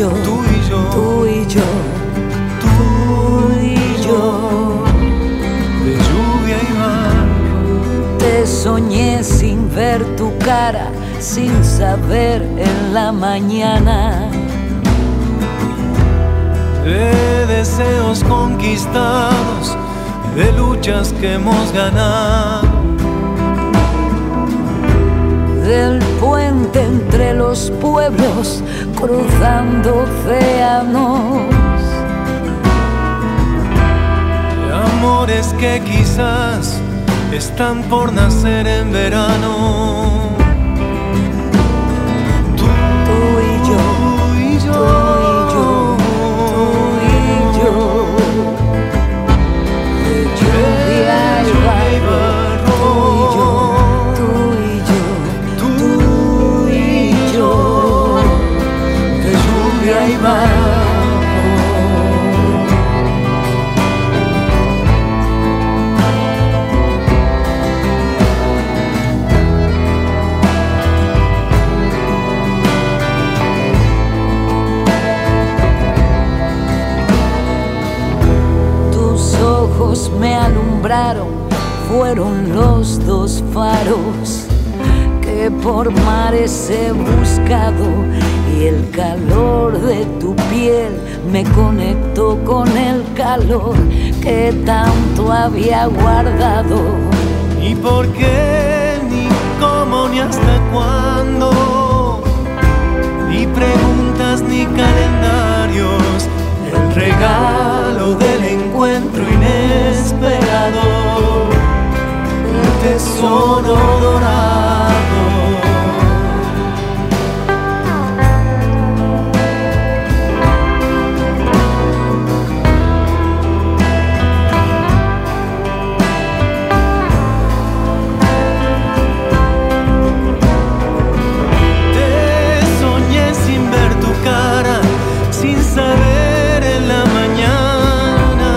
yo, tú y yo, tú y yo, tú y yo. de lluvia y mar. Te soñé sin ver tu cara, sin saber en la mañana. De deseos conquistados, de luchas que hemos ganado. Del puente entre los pueblos, cruzando océanos. De amores que quizás están por nacer en verano. Tú y yo, y yo, tú y yo, tú y yo. De lluvia y barro, tú y yo, tú y yo, de lluvia y barro. Me alumbraron, fueron los dos faros que por mares he buscado, y el calor de tu piel me conectó con el calor que tanto había guardado. ¿Y por qué? Ni cómo, ni hasta cuándo, ni preguntas ni calendarios. El regalo del encuentro inesperado, un tesoro dorado. Te soñé sin ver tu cara, sin saber en la mañana.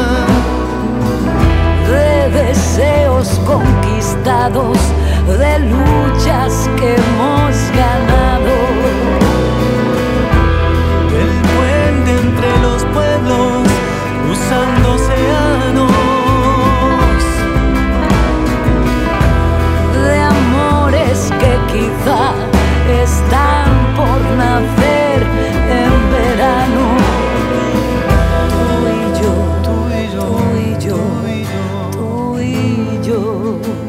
De deseos conquistados, de luchas que hemos ganado. El puente entre los pueblos, cruzando océanos. De amores que quizá están por nacer en verano. Tú y yo, Tú y yo, tú y yo, tú y yo. tú y yo.